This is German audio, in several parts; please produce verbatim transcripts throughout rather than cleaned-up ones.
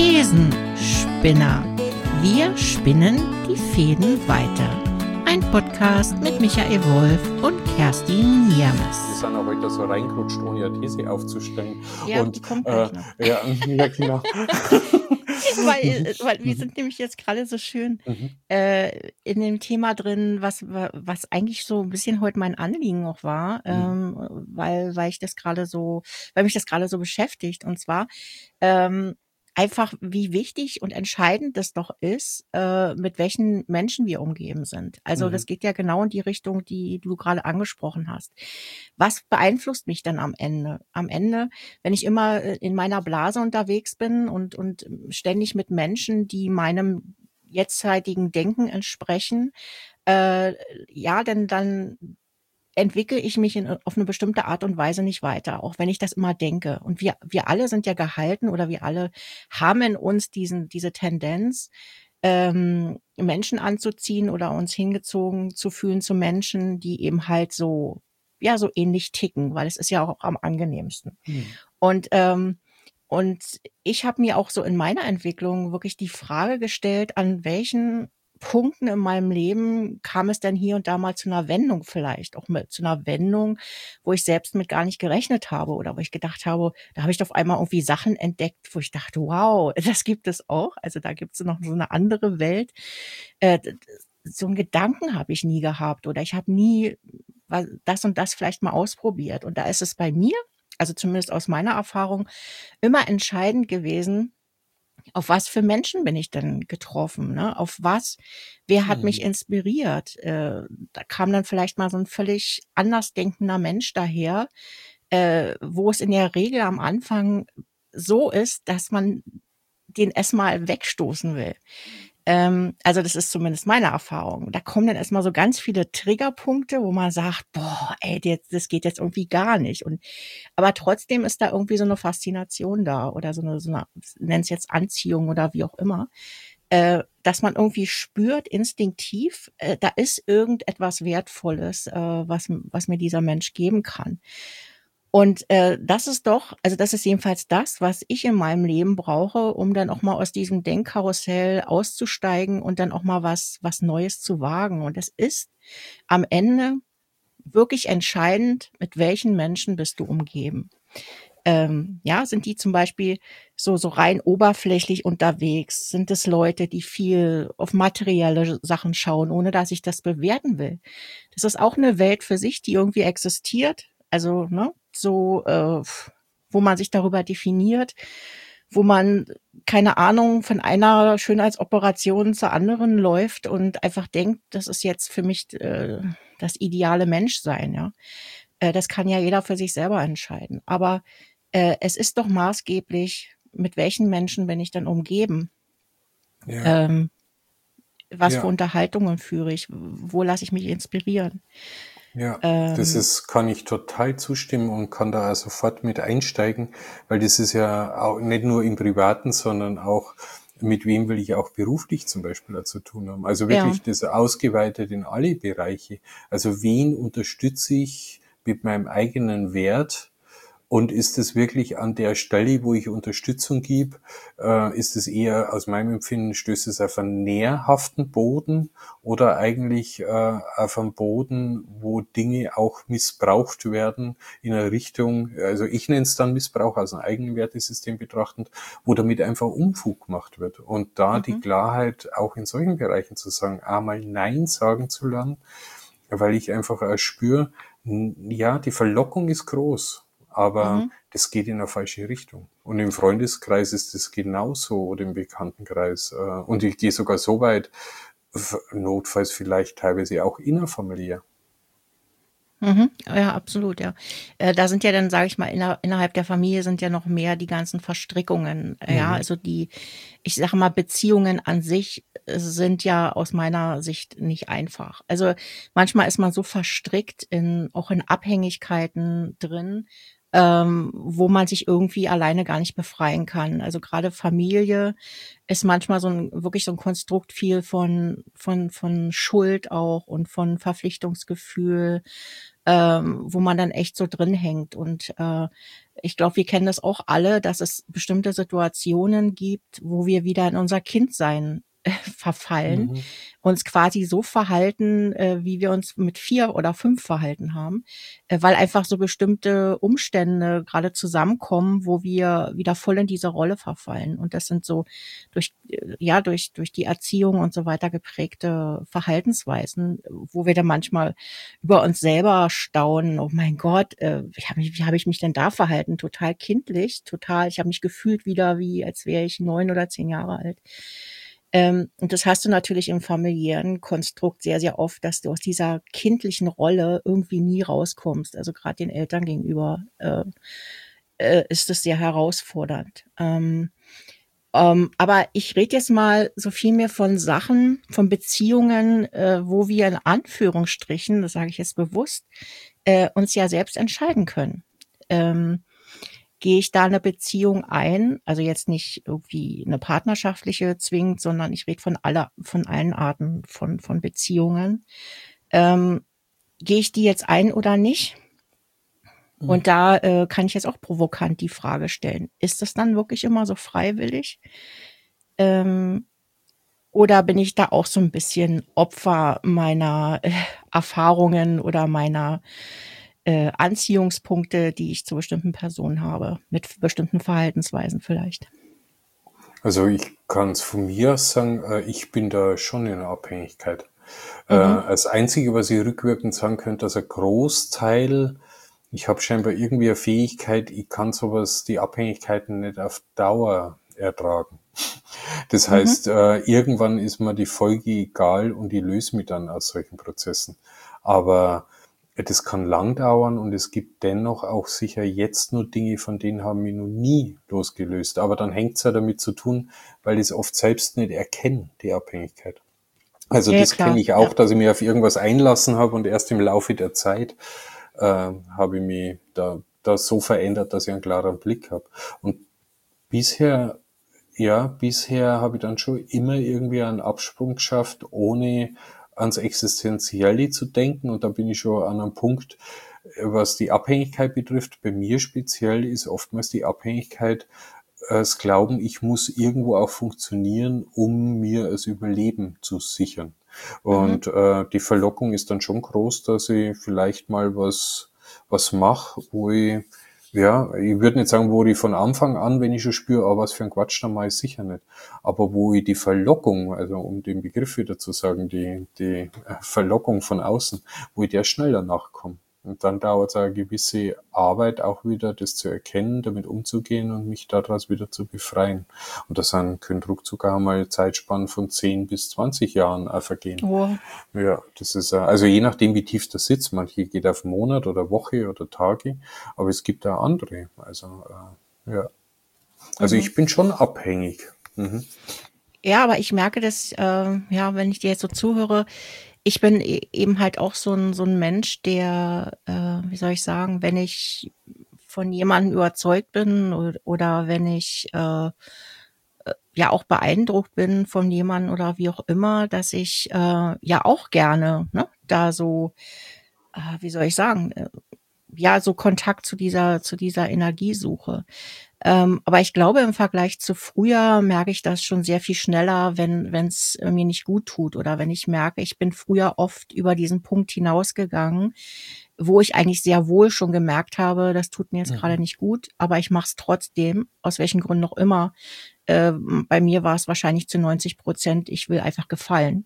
Thesenspinner. Wir spinnen die Fäden weiter. Ein Podcast mit Michael Wolf und Kerstin Niermes. Wir sind auch heute so reingerutscht, ohne eine These aufzustellen. Ja, und, die kommt äh, gleich noch. Ja, ja, genau. weil, weil wir sind nämlich jetzt gerade so schön Mhm. äh, in dem Thema drin, was was eigentlich so ein bisschen heute mein Anliegen auch war, Mhm. ähm, weil weil ich das gerade so, weil mich das gerade so beschäftigt. Und zwar ähm, einfach, wie wichtig und entscheidend das doch ist, äh, mit welchen Menschen wir umgeben sind. Also das Mhm. geht ja genau in die Richtung, die du gerade angesprochen hast. Was beeinflusst mich dann am Ende? Am Ende, wenn ich immer äh, in meiner Blase unterwegs bin und und ständig mit Menschen, die meinem jetzigen Denken entsprechen, äh, ja, denn dann entwickle ich mich in, auf eine bestimmte Art und Weise nicht weiter, auch wenn ich das immer denke. Und wir wir alle sind ja gehalten oder wir alle haben in uns diesen diese Tendenz, ähm, Menschen anzuziehen oder uns hingezogen zu fühlen zu Menschen, die eben halt so, ja, so ähnlich ticken, weil es ist ja auch am angenehmsten. Mhm. Und ähm, und ich habe mir auch so in meiner Entwicklung wirklich die Frage gestellt, an welchen Punkten in meinem Leben kam es denn hier und da mal zu einer Wendung vielleicht, auch mit zu einer Wendung, wo ich selbst mit gar nicht gerechnet habe oder wo ich gedacht habe, da habe ich auf einmal irgendwie Sachen entdeckt, wo ich dachte: „Wow, das gibt es auch.“ Also, da gibt es noch so eine andere Welt. Äh, d d so 'n Gedanken habe ich nie gehabt oder ich habe nie wa das und das vielleicht mal ausprobiert. Und da ist es bei mir, also zumindest aus meiner Erfahrung, immer entscheidend gewesen, auf was für Menschen bin ich denn getroffen, ne? Auf was, wer hat mich Mhm. inspiriert? Äh, da kam dann vielleicht mal so 'n völlig anders denkender Mensch daher, äh, wo es in der Regel am Anfang so ist, dass man den erst mal wegstoßen will. Ähm, also, das ist zumindest meine Erfahrung. Da kommen dann erst mal so ganz viele Triggerpunkte, wo man sagt: „Boah, ey, jetzt das geht jetzt irgendwie gar nicht.“ Und aber trotzdem ist da irgendwie so 'ne Faszination da oder so 'ne so 'ne, nenn's jetzt Anziehung oder wie auch immer, äh, dass man irgendwie spürt instinktiv, äh, da ist irgendetwas Wertvolles, äh, was m was mir dieser Mensch geben kann. Und, äh, das ist doch, also, das ist jedenfalls das, was ich in meinem Leben brauche, um dann auch mal aus diesem Denkkarussell auszusteigen und dann auch mal was was Neues zu wagen. Und es ist am Ende wirklich entscheidend, mit welchen Menschen bist du umgeben. Ähm, ja, sind die zum Beispiel so so rein oberflächlich unterwegs? Sind es Leute, die viel auf materielle Sachen schauen, ohne dass ich das bewerten will? Das ist auch 'ne Welt für sich, die irgendwie existiert. Also, ne, so, äh, wo man sich darüber definiert, wo man, keine Ahnung, von einer Schönheitsoperation zur anderen läuft und einfach denkt, das ist jetzt für mich, äh, das ideale Menschsein, ja. Äh, das kann ja jeder für sich selber entscheiden. Aber, äh, es ist doch maßgeblich, mit welchen Menschen bin ich denn umgeben? Ja, Ähm, was für ja, Unterhaltungen führe ich? Wo lasse ich mich inspirieren? ja. Das Ähm, ist, kann ich total zustimmen und kann da auch sofort mit einsteigen, weil das ist ja auch nicht nur im Privaten, sondern auch, mit wem will ich auch beruflich zum Beispiel da zu tun haben. Also ja, wirklich das ausgeweitet in alle Bereiche. Also wen unterstütze ich mit meinem eigenen Wert? Und ist es wirklich an der Stelle, wo ich Unterstützung gebe, äh, ist es eher aus meinem Empfinden, stößt es auf einen nährhaften Boden oder eigentlich äh, auf einen Boden, wo Dinge auch missbraucht werden in eine Richtung, also ich nenne es dann Missbrauch aus einem eigenen Wertesystem betrachtend, wo damit einfach Unfug gemacht wird. Und da die mhm, Klarheit auch in solchen Bereichen zu sagen, einmal Nein sagen zu lernen, weil ich einfach auch spüre, ja, die Verlockung ist groß, aber mhm. das geht in eine falsche Richtung. Und im Freundeskreis ist das genauso oder im Bekanntenkreis. Und ich gehe sogar so weit, notfalls vielleicht teilweise auch innerfamiliär. Mhm. Ja, absolut, ja. Äh, da sind ja dann, sage ich mal, inner innerhalb der Familie sind ja noch mehr die ganzen Verstrickungen. Äh, ja, Mhm. also die, ich sage mal, Beziehungen an sich äh, sind ja aus meiner Sicht nicht einfach. Also, manchmal ist man so verstrickt in, auch in Abhängigkeiten drin, ähm, wo man sich irgendwie alleine gar nicht befreien kann. Also, gerade Familie ist manchmal so 'n, wirklich so 'n Konstrukt viel von von von Schuld auch und von Verpflichtungsgefühl, ähm, wo man dann echt so drin hängt. Und äh, ich glaube, wir kennen das auch alle, dass es bestimmte Situationen gibt, wo wir wieder in unser Kindsein äh, verfallen, Mhm. uns quasi so verhalten, äh, wie wir uns mit vier oder fünf verhalten haben, äh, weil einfach so bestimmte Umstände gerade zusammenkommen, wo wir wieder voll in diese Rolle verfallen. Und das sind so durch, äh, ja, durch, durch die Erziehung und so weiter geprägte Verhaltensweisen, wo wir dann manchmal über uns selber staunen, oh mein Gott, äh, wie habe ich, wie hab ich mich denn da verhalten? Total kindlich, total, ich habe mich gefühlt wieder wie, als wäre ich neun oder zehn Jahre alt. Ähm, und das hast du natürlich im familiären Konstrukt sehr, sehr oft, dass du aus dieser kindlichen Rolle irgendwie nie rauskommst. Also gerade den Eltern gegenüber äh, äh, ist es sehr herausfordernd. Ähm, ähm, aber ich rede jetzt mal so viel mehr von Sachen, von Beziehungen, äh, wo wir in Anführungsstrichen, das sage ich jetzt bewusst, äh, uns ja selbst entscheiden können. Ähm, Gehe ich da eine Beziehung ein, also jetzt nicht irgendwie eine partnerschaftliche zwingend, sondern ich rede von aller, von allen Arten von, von Beziehungen. Ähm, Gehe ich die jetzt ein oder nicht? Und da äh, kann ich jetzt auch provokant die Frage stellen, ist das dann wirklich immer so freiwillig? Ähm, Oder bin ich da auch so ein bisschen Opfer meiner äh, Erfahrungen oder meiner äh, Anziehungspunkte, die ich zu bestimmten Personen habe, mit bestimmten Verhaltensweisen vielleicht? Also ich kann es von mir aus sagen, äh, ich bin da schon in einer Abhängigkeit. Äh, Mhm. das Einzige, was ich rückwirkend sagen könnte, dass ein Großteil, ich habe scheinbar irgendwie eine Fähigkeit, ich kann sowas, die Abhängigkeiten nicht auf Dauer ertragen. Das Mhm. heißt, äh, irgendwann ist mir die Folge egal und ich löse mich dann aus solchen Prozessen. Aber das kann lang dauern und es gibt dennoch auch sicher jetzt nur Dinge, von denen haben wir noch nie losgelöst. Aber dann hängt es ja damit zu tun, weil ich es oft selbst nicht erkenne, die Abhängigkeit. Also Ja, ja, das kenne klar. ich Ja. auch, dass ich mich auf irgendwas einlassen habe und erst im Laufe der Zeit äh, habe ich mich da, da so verändert, dass ich einen klaren Blick habe. Und bisher ja, bisher habe ich dann schon immer irgendwie einen Absprung geschafft, ohne ans Existenzielle zu denken. Und da bin ich schon an einem Punkt, was die Abhängigkeit betrifft. Bei mir speziell ist oftmals die Abhängigkeit, äh, das Glauben, ich muss irgendwo auch funktionieren, um mir das Überleben zu sichern. Mhm. Und äh, die Verlockung ist dann schon groß, dass ich vielleicht mal was, was mache, wo ich ja, ich würde nicht sagen, wo ich von Anfang an, wenn ich schon spüre, ah, was für ein Quatsch, dann mache ich sicher nicht. Aber wo ich die Verlockung, also um den Begriff wieder zu sagen, die, die Verlockung von außen, wo ich der schneller nachkomme. Und dann dauert es eine gewisse Arbeit auch wieder, das zu erkennen, damit umzugehen und mich daraus wieder zu befreien. Und das können ruckzuck auch mal Zeitspannen von zehn bis zwanzig Jahren auch vergehen. Oh. Ja, das ist, also je nachdem, wie tief das sitzt. Manche geht auf Monat oder Woche oder Tage, aber es gibt auch andere. Also, äh, ja. Also Mhm. ich bin schon abhängig. Mhm. Ja, aber ich merke das, äh, ja, wenn ich dir jetzt so zuhöre, ich bin e eben halt auch so ein so ein Mensch, der, äh, wie soll ich sagen, wenn ich von jemandem überzeugt bin o oder wenn ich, äh, ja auch beeindruckt bin von jemandem oder wie auch immer, dass ich, äh, ja auch gerne, ne, da so, äh, wie soll ich sagen, äh, ja, so Kontakt zu dieser zu dieser Energie suche. Ähm, aber ich glaube, im Vergleich zu früher merke ich das schon sehr viel schneller, wenn wenn's äh, mir nicht gut tut oder wenn ich merke, ich bin früher oft über diesen Punkt hinausgegangen, wo ich eigentlich sehr wohl schon gemerkt habe, das tut mir jetzt gerade Mhm. nicht gut, aber ich mache es trotzdem, aus welchen Gründen auch immer. Ähm, bei mir war es wahrscheinlich zu neunzig Prozent, ich will einfach gefallen.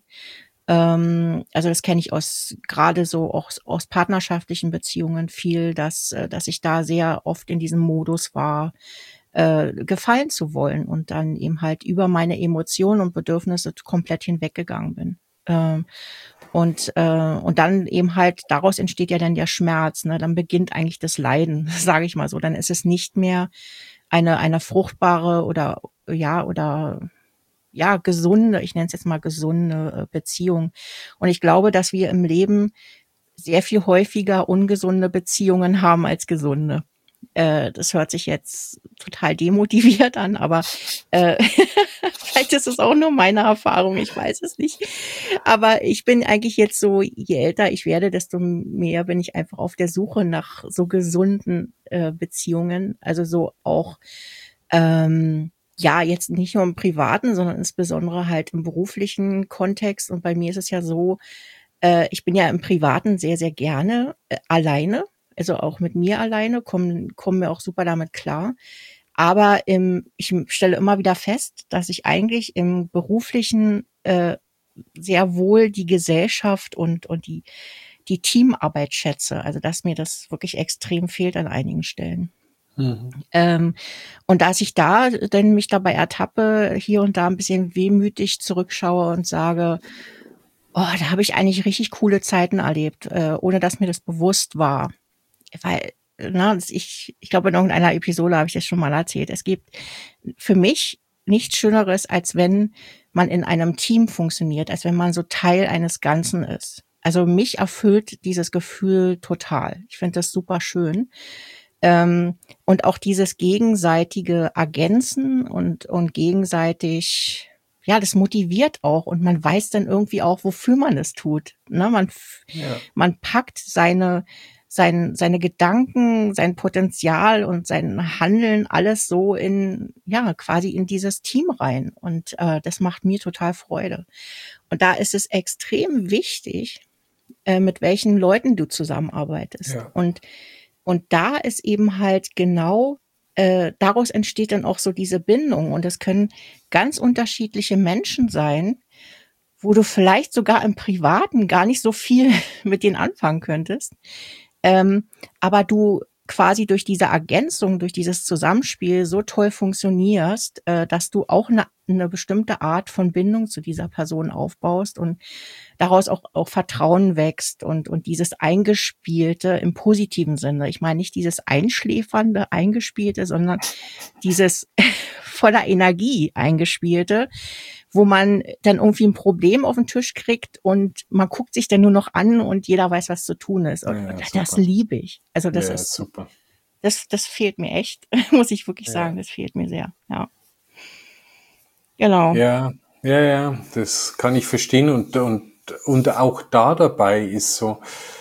Ähm, also das kenne ich aus gerade so auch aus partnerschaftlichen Beziehungen viel, dass äh, dass ich da sehr oft in diesem Modus war, äh, gefallen zu wollen und dann eben halt über meine Emotionen und Bedürfnisse komplett hinweggegangen bin. Ähm, und äh, und dann eben halt daraus entsteht ja dann der Schmerz, ne? Dann beginnt eigentlich das Leiden, sage ich mal so. Dann ist es nicht mehr eine eine fruchtbare oder ja oder ja, gesunde, ich nenne es jetzt mal gesunde äh, Beziehung. Und ich glaube, dass wir im Leben sehr viel häufiger ungesunde Beziehungen haben als gesunde. Äh, das hört sich jetzt total demotiviert an, aber äh, vielleicht ist es auch nur meine Erfahrung, ich weiß es nicht. Aber ich bin eigentlich jetzt so, je älter ich werde, desto mehr bin ich einfach auf der Suche nach so gesunden äh, Beziehungen. Also so auch, ähm, ja, jetzt nicht nur im privaten, sondern insbesondere halt im beruflichen Kontext. Und bei mir ist es ja so, äh, ich bin ja im Privaten sehr, sehr gerne äh, alleine. Also auch mit mir alleine, kommen kommen wir auch super damit klar. Aber im, ich stelle immer wieder fest, dass ich eigentlich im beruflichen äh, sehr wohl die Gesellschaft und und die die Teamarbeit schätze. Also dass mir das wirklich extrem fehlt an einigen Stellen. Mhm. Ähm, und dass ich da dann mich dabei ertappe, hier und da ein bisschen wehmütig zurückschaue und sage, oh, da habe ich eigentlich richtig coole Zeiten erlebt, äh, ohne dass mir das bewusst war. Weil, ne, ich, ich glaube, in irgendeiner Episode habe ich das schon mal erzählt. Es gibt für mich nichts Schöneres, als wenn man in einem Team funktioniert, als wenn man so Teil eines Ganzen ist. Also mich erfüllt dieses Gefühl total. Ich finde das super schön. Ähm, und auch dieses gegenseitige Ergänzen und, und gegenseitig, ja, das motiviert auch und man weiß dann irgendwie auch, wofür man es tut. Ne, man, Ja. man packt seine, sein, seine Gedanken, sein Potenzial und sein Handeln alles so in, ja, quasi in dieses Team rein. Und äh, das macht mir total Freude. Und da ist es extrem wichtig, äh, mit welchen Leuten du zusammenarbeitest. Ja. Und Und da ist eben halt genau, äh, daraus entsteht dann auch so diese Bindung. Und es können ganz unterschiedliche Menschen sein, wo du vielleicht sogar im Privaten gar nicht so viel mit denen anfangen könntest. Ähm, aber du quasi durch diese Ergänzung, durch dieses Zusammenspiel so toll funktionierst, äh, dass du auch eine, eine bestimmte Art von Bindung zu dieser Person aufbaust und daraus auch, auch Vertrauen wächst und, und dieses Eingespielte im positiven Sinne. Ich meine nicht dieses Einschläfernde, Eingespielte, sondern dieses voller Energie Eingespielte, wo man dann irgendwie ein Problem auf den Tisch kriegt und man guckt sich dann nur noch an und jeder weiß, was zu tun ist. Und Ja, das super. liebe ich. Also das Ja, ist, super. das, das fehlt mir echt, muss ich wirklich Ja. sagen. Das fehlt mir sehr. Ja. Genau. Ja, ja, ja, das kann ich verstehen und, und, und auch da dabei ist so,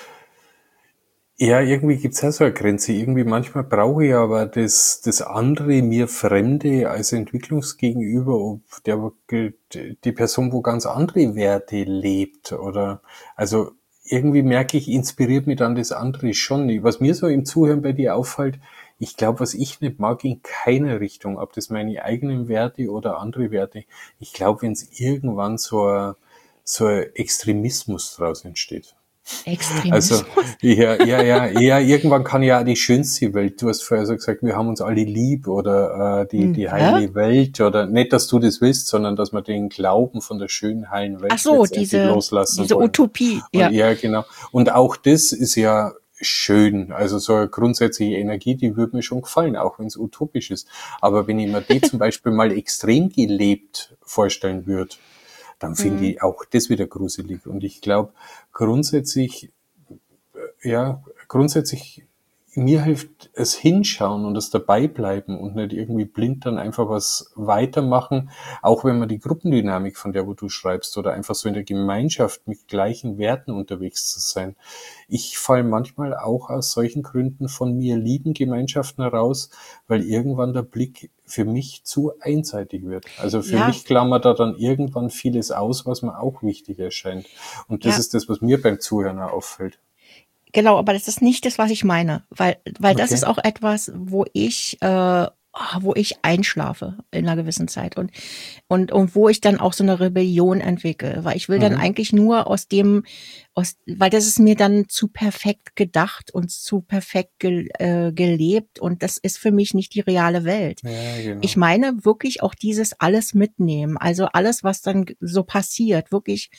ja, irgendwie gibt's ja so eine Grenze. Irgendwie manchmal brauche ich aber das, das andere, mir Fremde als Entwicklungsgegenüber, ob der, die Person, wo ganz andere Werte lebt oder, also irgendwie merke ich, inspiriert mich dann das andere schon. Was mir so im Zuhören bei dir auffällt, ich glaube, was ich nicht mag, in keiner Richtung, ob das meine eigenen Werte oder andere Werte, ich glaube, wenn es irgendwann so ein, so ein Extremismus draus entsteht. Also, Extremismus. ja, ja, ja, ja, irgendwann kann ja auch die schönste Welt, du hast vorher so gesagt, wir haben uns alle lieb oder äh, die, die Hm, heile hä? Welt oder nicht, dass du das willst, sondern dass wir den Glauben von der schönen, heilen Ach Welt so, letztendlich diese, loslassen diese wollen. Utopie, Und ja. ja, genau. Und auch das ist ja schön. Also so eine grundsätzliche Energie, die würde mir schon gefallen, auch wenn es utopisch ist. Aber wenn ich mir die zum Beispiel mal extrem gelebt vorstellen würde, dann finde Mhm. ich auch das wieder gruselig. Und ich glaube, grundsätzlich, ja, grundsätzlich, mir hilft es hinschauen und das Dabeibleiben und nicht irgendwie blind dann einfach was weitermachen, auch wenn man die Gruppendynamik, von der wo du schreibst, oder einfach so in der Gemeinschaft mit gleichen Werten unterwegs zu sein. Ich falle manchmal auch aus solchen Gründen von mir lieben Gemeinschaften heraus, weil irgendwann der Blick für mich zu einseitig wird. Also für Ja, mich klammert da dann irgendwann vieles aus, was mir auch wichtig erscheint. Und das ja, ist das, was mir beim Zuhören auch auffällt. genau, aber das ist nicht das, was ich meine, weil, weil das ist Okay. auch etwas, wo ich, äh, ah, wo ich einschlafe in einer gewissen Zeit und, und, und wo ich dann auch so eine Rebellion entwickle, weil ich will dann Mhm. eigentlich nur aus dem, aus, weil das ist mir dann zu perfekt gedacht und zu perfekt ge, äh, gelebt und das ist für mich nicht die reale Welt. Ja, Ich genau. meine wirklich auch dieses alles mitnehmen, also alles, was dann so passiert, wirklich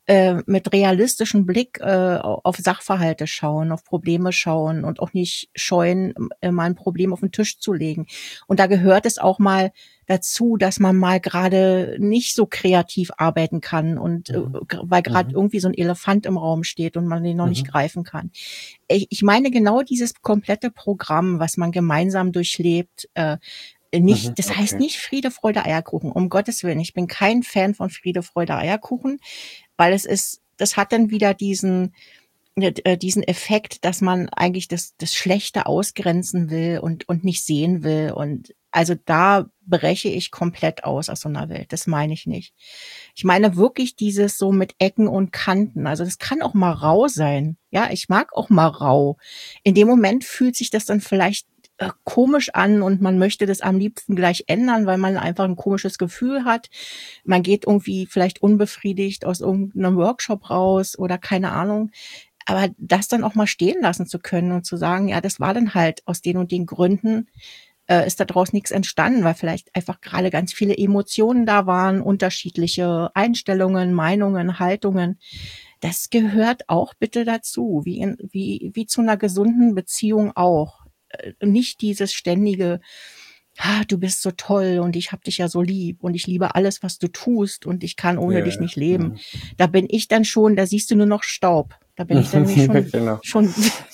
äh, mit realistischem Blick äh, auf Sachverhalte schauen, auf Probleme schauen und auch nicht scheuen, äh, mal ein Problem auf den Tisch zu legen. Und da gehört es auch mal dazu, dass man mal gerade nicht so kreativ arbeiten kann und äh, Mhm. weil gerade Mhm. irgendwie so ein Elefant im Raum steht und man den noch nicht Mhm. greifen kann. Ich, ich meine genau dieses komplette Programm, was man gemeinsam durchlebt, äh, nicht, Mhm. das heißt Okay. nicht Friede, Freude, Eierkuchen, um Gottes Willen. Ich bin kein Fan von Friede, Freude, Eierkuchen, weil es ist, das hat dann wieder diesen, äh, diesen Effekt, dass man eigentlich das, das Schlechte ausgrenzen will und, und nicht sehen will. Und also da breche ich komplett aus aus so einer Welt. Das meine ich nicht. Ich meine wirklich dieses so mit Ecken und Kanten. Also das kann auch mal rau sein. Ja, ich mag auch mal rau. In dem Moment fühlt sich das dann vielleicht äh, komisch an und man möchte das am liebsten gleich ändern, weil man einfach ein komisches Gefühl hat. Man geht irgendwie vielleicht unbefriedigt aus irgendeinem Workshop raus oder keine Ahnung. Aber das dann auch mal stehen lassen zu können und zu sagen, ja, das war dann halt aus den und den Gründen, äh, ist daraus nichts entstanden, weil vielleicht einfach gerade ganz viele Emotionen da waren, unterschiedliche Einstellungen, Meinungen, Haltungen. Das gehört auch bitte dazu, wie in, wie, wie zu einer gesunden Beziehung auch. Äh, Nicht dieses ständige, ah, du bist so toll und ich hab dich ja so lieb und ich liebe alles, was du tust und ich kann ohne Ja, dich ja. nicht leben. Mhm. Da bin ich dann schon, da siehst du nur noch Staub. Da bin ich dann nämlich Ja, schon, genau. schon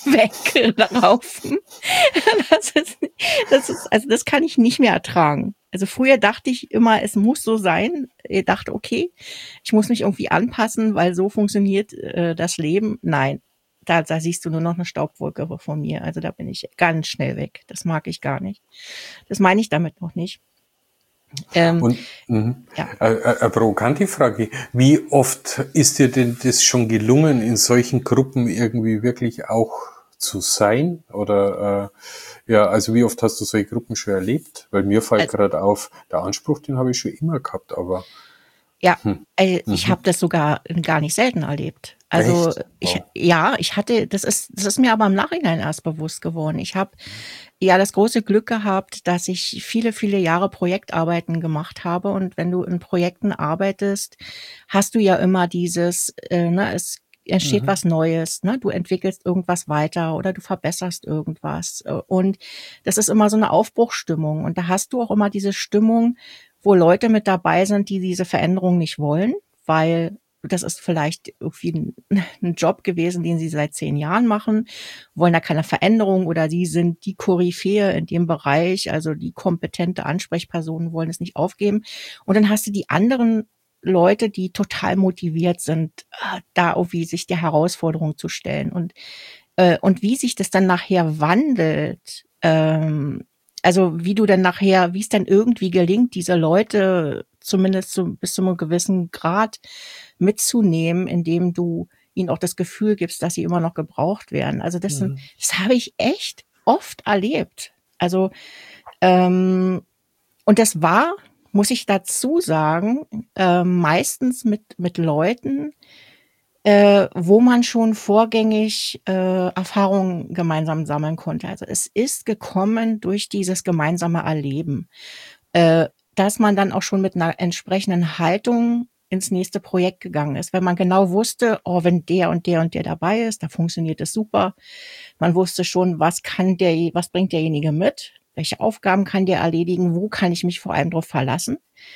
weggelaufen. Das ist, das ist, also das kann ich nicht mehr ertragen. Also früher dachte ich immer, es muss so sein. Ich dachte, okay, ich muss mich irgendwie anpassen, weil so funktioniert äh, das Leben. Nein, da, da siehst du nur noch eine Staubwolke von mir. Also da bin ich ganz schnell weg. Das mag ich gar nicht. Das meine ich damit noch nicht. Ähm, Und mhm. ja. äh, äh, eine provokante Frage. Wie oft ist dir denn das schon gelungen, in solchen Gruppen irgendwie wirklich auch zu sein? Oder äh, ja, also wie oft hast du solche Gruppen schon erlebt? Weil mir fällt Also, gerade auf, der Anspruch, den habe ich schon immer gehabt, aber ja, hm. äh, ich Mhm. habe das sogar gar nicht selten erlebt. Also Echt? ich, Wow. ja, ich hatte, das ist, das ist mir aber im Nachhinein erst bewusst geworden. Ich habe ja das große Glück gehabt, dass ich viele, viele Jahre Projektarbeiten gemacht habe. Und wenn du in Projekten arbeitest, hast du ja immer dieses, äh, ne, es entsteht Mhm. was Neues, ne? Du entwickelst irgendwas weiter oder du verbesserst irgendwas. Äh, Und das ist immer so eine Aufbruchsstimmung. Und da hast du auch immer diese Stimmung, wo Leute mit dabei sind, die diese Veränderung nicht wollen, weil das ist vielleicht irgendwie ein, ein Job gewesen, den sie seit zehn Jahren machen, wollen da keine Veränderung oder sie sind die Koryphäe in dem Bereich, also die kompetente Ansprechpersonen wollen es nicht aufgeben. Und dann hast du die anderen Leute, die total motiviert sind, äh, da irgendwie sich der Herausforderung zu stellen. Und, äh, und wie sich das dann nachher wandelt, ähm, also wie du dann nachher, wie es dann irgendwie gelingt, diese Leute zumindest zu, bis zu einem gewissen Grad mitzunehmen, indem du ihnen auch das Gefühl gibst, dass sie immer noch gebraucht werden. Also das sind, Mhm. das habe ich echt oft erlebt. Also ähm, und das war, muss ich dazu sagen, äh, meistens mit mit Leuten, äh, wo man schon vorgängig äh, Erfahrungen gemeinsam sammeln konnte. Also es ist gekommen durch dieses gemeinsame Erleben, äh, dass man dann auch schon mit einer entsprechenden Haltung ins nächste Projekt gegangen ist, wenn man genau wusste, oh, wenn der und der und der dabei ist, da funktioniert es super. Man wusste schon, was kann der, was bringt derjenige mit, welche Aufgaben kann der erledigen, wo kann ich mich vor allem darauf verlassen.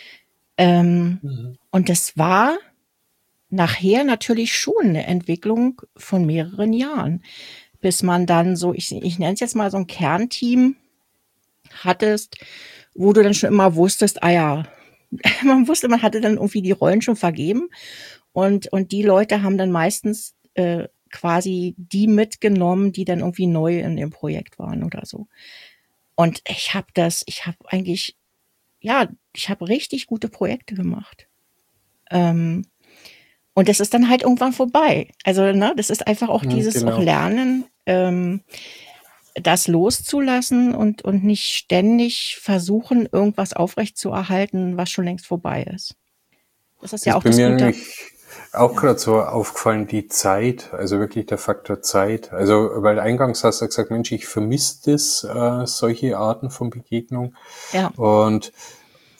Ähm, Mhm. und das war nachher natürlich schon eine Entwicklung von mehreren Jahren, bis man dann so, ich, ich nenne es jetzt mal so ein Kernteam hattest, wo du dann schon immer wusstest, ah ja, man wusste, man hatte dann irgendwie die Rollen schon vergeben und, und die Leute haben dann meistens äh, quasi die mitgenommen, die dann irgendwie neu in dem Projekt waren oder so. Und ich habe das, ich habe eigentlich, ja, ich habe richtig gute Projekte gemacht. Ähm, und das ist dann halt irgendwann vorbei. Also, ne, das ist einfach auch Mhm. dieses auch Genau. Lernen, ähm, das loszulassen und, und nicht ständig versuchen, irgendwas aufrechtzuerhalten, was schon längst vorbei ist. Das ist Das ja ist auch bei das mir Gute. nämlich auch Ja. gerade so aufgefallen, die Zeit, also wirklich der Faktor Zeit. Also, weil eingangs hast du gesagt, Mensch, ich vermisse das, äh, solche Arten von Begegnung. Ja. Und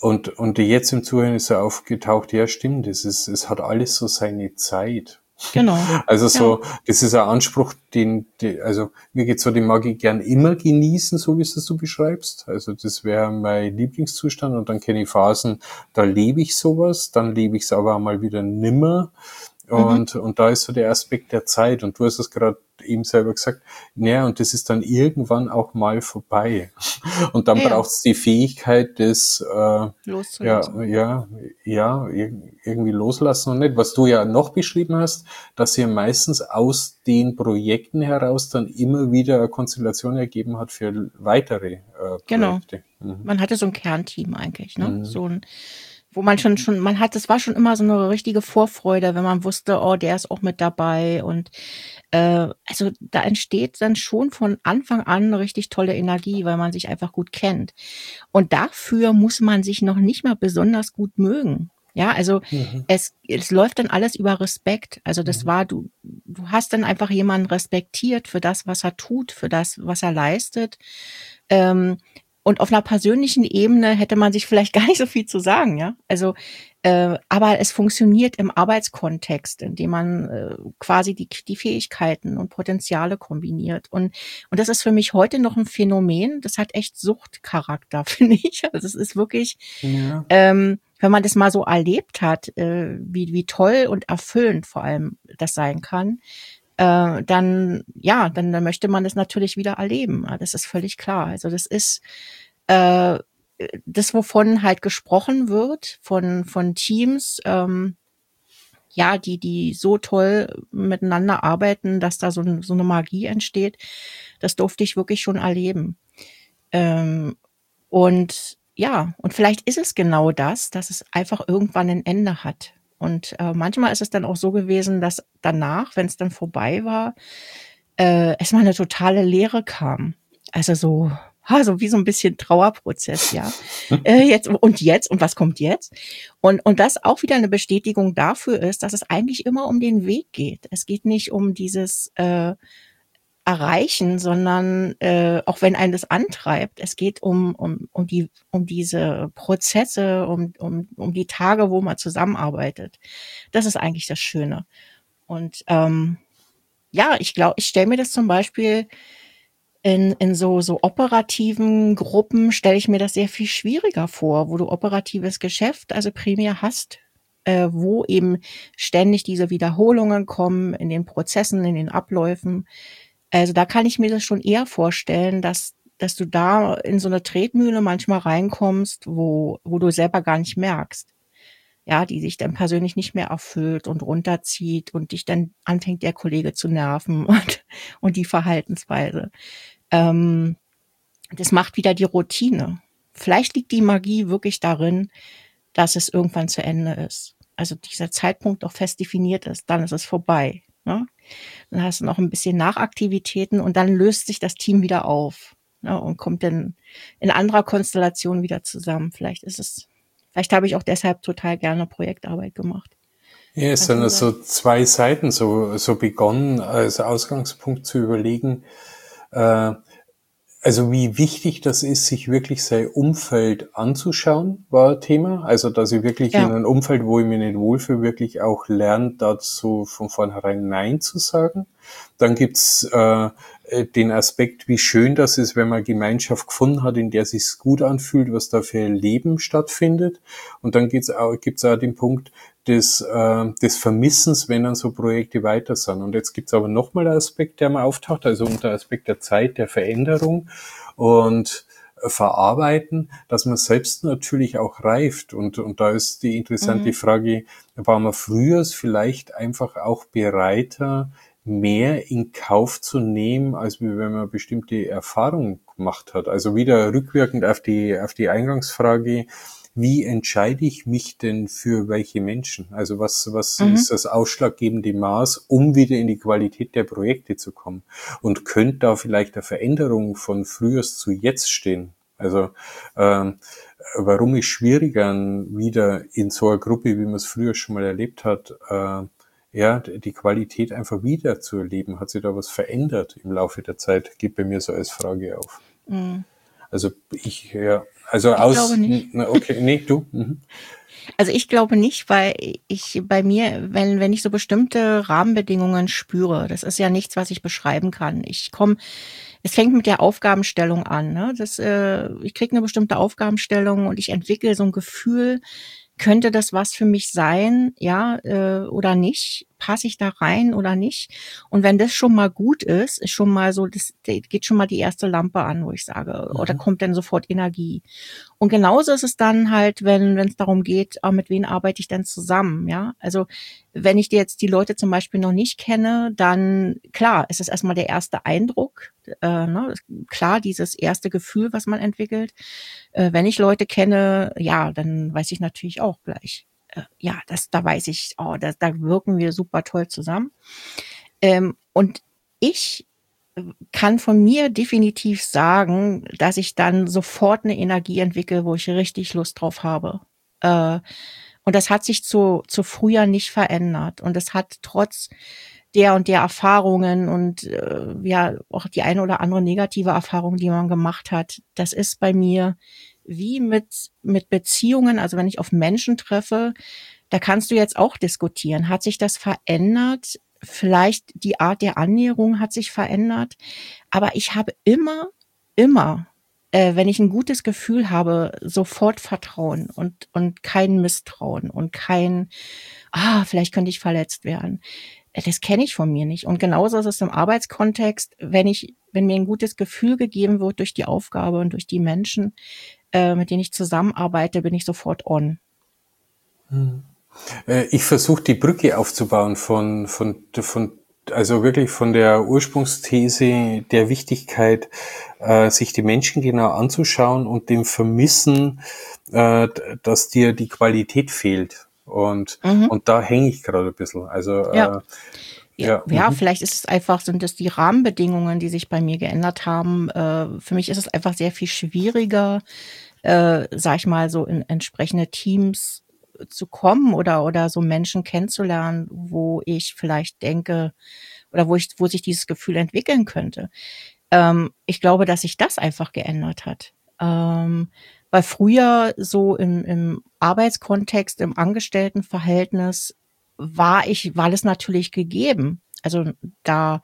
Und, und jetzt im Zuhören ist so aufgetaucht, ja stimmt, es ist, es hat alles so seine Zeit. Genau. Also Ja. so, das ist ein Anspruch, den, die, also mir geht's so, den mag ich gern immer genießen, so wie es das du beschreibst. Also das wäre mein Lieblingszustand und dann kenne ich Phasen, da lebe ich sowas, dann lebe ich es aber auch mal wieder nimmer. Mhm. Und, und da ist so der Aspekt der Zeit. Und du hast es gerade eben selber gesagt, naja, und das ist dann irgendwann auch mal vorbei. Und dann Ja, ja. braucht es die Fähigkeit des, äh, ja, Loszulassen. ja, ja, ir- irgendwie loslassen und nicht. Was du ja noch beschrieben hast, dass ihr meistens aus den Projekten heraus dann immer wieder eine Konstellation ergeben hat für weitere äh, Genau. Projekte. Mhm. Man hatte so ein Kernteam eigentlich, ne? Mhm. So ein, wo man schon schon man hat es war schon immer so eine richtige Vorfreude, wenn man wusste: „Oh, der ist auch mit dabei." Und, äh, also, da entsteht dann schon von Anfang an 'ne richtig tolle Energie, weil man sich einfach gut kennt. Und dafür muss man sich noch nicht mal besonders gut mögen. Ja, also, Mhm. es es läuft dann alles über Respekt. Also, das Mhm. war du du hast dann einfach jemanden respektiert für das, was er tut, für das, was er leistet. Ähm, und auf einer persönlichen Ebene hätte man sich vielleicht gar nicht so viel zu sagen, ja? Also, äh, aber es funktioniert im Arbeitskontext, indem man, äh, quasi die die Fähigkeiten und Potenziale kombiniert. Und und das ist für mich heute noch ein Phänomen, das hat echt Suchtcharakter, finde ich. Also, es ist wirklich, Ja. ähm, wenn man das mal so erlebt hat, äh, wie wie toll und erfüllend vor allem das sein kann, äh, dann ja, dann dann möchte man das natürlich wieder erleben. Ja, das ist völlig klar. Also, das ist, äh, das, wovon halt gesprochen wird von von Teams, ähm, ja, die die so toll miteinander arbeiten, dass da so 'n so 'ne Magie entsteht. Das durfte ich wirklich schon erleben. Ähm, und ja, und vielleicht ist es genau das, dass es einfach irgendwann ein Ende hat. Und, äh, manchmal ist es dann auch so gewesen, dass danach, wenn es dann vorbei war, äh, erst mal 'ne totale Leere kam. Also so, ha, so wie so ein bisschen Trauerprozess, ja. Äh, jetzt und jetzt und was kommt jetzt? Und und das auch wieder eine Bestätigung dafür ist, dass es eigentlich immer um den Weg geht. Es geht nicht um dieses, äh, Erreichen, sondern, äh, auch wenn einen das antreibt, es geht um um um die um diese Prozesse, um um um die Tage, wo man zusammenarbeitet. Das ist eigentlich das Schöne. Und, ähm, ja, ich glaube ich stelle mir das zum Beispiel in in so so operativen Gruppen stelle ich mir das sehr viel schwieriger vor, wo du operatives Geschäft, also primär hast, äh, wo eben ständig diese Wiederholungen kommen in den Prozessen, in den Abläufen. Also, da kann ich mir das schon eher vorstellen, dass dass du da in so 'ne Tretmühle manchmal reinkommst, wo wo du selber gar nicht merkst. Ja, die sich dann persönlich nicht mehr erfüllt und runterzieht und dich dann anfängt der Kollege zu nerven und und die Verhaltensweise. Ähm, Das macht wieder die Routine. Vielleicht liegt die Magie wirklich darin, dass es irgendwann zu Ende ist. Also, dieser Zeitpunkt auch fest definiert ist, dann ist es vorbei, ne? Dann hast du noch ein bisschen Nachaktivitäten und dann löst sich das Team wieder auf, ne, und kommt dann in anderer Konstellation wieder zusammen. Vielleicht ist es vielleicht habe ich auch deshalb total gerne Projektarbeit gemacht. Ja, es Kann sind schon also sein. zwei Seiten so, so begonnen, als Ausgangspunkt zu überlegen, äh, also wie wichtig das ist, sich wirklich sein Umfeld anzuschauen, war Thema. Also dass ich wirklich in Ja, einem Umfeld, wo ich mich nicht wohlfühle, wirklich auch lerne, dazu von vornherein Nein zu sagen. Dann gibt's äh, den Aspekt, wie schön das ist, wenn man Gemeinschaft gefunden hat, in der es sich gut anfühlt, was da für Leben stattfindet. Und dann gibt's auch, gibt's auch den Punkt des, äh, des Vermissens, wenn dann so Projekte weiter sind. Und jetzt gibt's aber nochmal einen Aspekt, der mal auftaucht, also unter Aspekt der Zeit, der Veränderung und verarbeiten, dass man selbst natürlich auch reift. Und, und da ist die interessante mhm, Frage, war man früher vielleicht einfach auch bereiter, mehr in Kauf zu nehmen, als wenn man bestimmte Erfahrungen gemacht hat. Also wieder rückwirkend auf die, auf die Eingangsfrage, wie entscheide ich mich denn für welche Menschen? Also was, was mhm. ist das ausschlaggebende Maß, um wieder in die Qualität der Projekte zu kommen? Und könnte da vielleicht eine Veränderung von früher zu jetzt stehen? Also ähm, warum ist schwieriger, wieder in so einer Gruppe, wie man es früher schon mal erlebt hat, äh, ja, die Qualität einfach wieder zu erleben? Hat sich da was verändert im Laufe der Zeit? Geht bei mir so als Frage auf. Mhm. Also ich, ja. Also Ich glaube aus, nicht. okay, nee, du. Mhm. Also ich glaube nicht, weil ich bei mir, wenn, wenn ich so bestimmte Rahmenbedingungen spüre, das ist ja nichts, was ich beschreiben kann. Ich komme, es fängt mit der Aufgabenstellung an. Ne? Das, äh, ich kriege eine bestimmte Aufgabenstellung und ich entwickle so ein Gefühl, könnte das was für mich sein, ja, äh, oder nicht? Passe ich da rein oder nicht? Und wenn das schon mal gut ist, ist schon mal so, das geht schon mal die erste Lampe an, wo ich sage, oder Mhm. kommt dann sofort Energie. Und genauso ist es dann halt, wenn wenn es darum geht, ah, mit wem arbeite ich denn zusammen, ja? Also, wenn ich jetzt die Leute zum Beispiel noch nicht kenne, dann klar, ist es erstmal der erste Eindruck, äh, ne? Klar, dieses erste Gefühl, was man entwickelt. Äh, wenn ich Leute kenne, ja, dann weiß ich natürlich auch gleich, äh, ja, das da weiß ich, oh, da da wirken wir super toll zusammen. Ähm, und ich kann von mir definitiv sagen, dass ich dann sofort eine Energie entwickle, wo ich richtig Lust drauf habe. Äh, und das hat sich zu zu früher nicht verändert. Und es hat trotz der und der Erfahrungen und, äh, ja, auch die eine oder andere negative Erfahrung, die man gemacht hat, das ist bei mir wie mit mit Beziehungen, also wenn ich auf Menschen treffe, da kannst du jetzt auch diskutieren. Hat sich das verändert? Vielleicht die Art der Annäherung hat sich verändert, aber ich habe immer, immer, äh, wenn ich ein gutes Gefühl habe, sofort Vertrauen und und kein Misstrauen und kein: „Ah, vielleicht könnte ich verletzt werden.“ Äh, das kenne ich von mir nicht. Und genauso ist es im Arbeitskontext, wenn ich wenn mir ein gutes Gefühl gegeben wird durch die Aufgabe und durch die Menschen, äh, mit denen ich zusammenarbeite, bin ich sofort on. Mhm. Äh, Ich versuche die Brücke aufzubauen von, von, von, also wirklich von der Ursprungsthese der Wichtigkeit, äh, sich die Menschen genau anzuschauen und dem Vermissen, äh, dass dir die Qualität fehlt. Und, Mhm. und da hänge ich gerade ein bisschen. Also, Ja. äh, Ja, ja, ja, mhm, vielleicht ist es einfach sind es die Rahmenbedingungen, die sich bei mir geändert haben. Äh, für mich ist es einfach sehr viel schwieriger, äh, sage ich mal, so in entsprechende Teams zu kommen oder oder so Menschen kennenzulernen, wo ich vielleicht denke oder wo ich wo sich dieses Gefühl entwickeln könnte. Ähm, ich glaube, dass sich das einfach geändert hat. Ähm, weil früher so im im Arbeitskontext, im Angestelltenverhältnis war ich war das natürlich gegeben. Also, da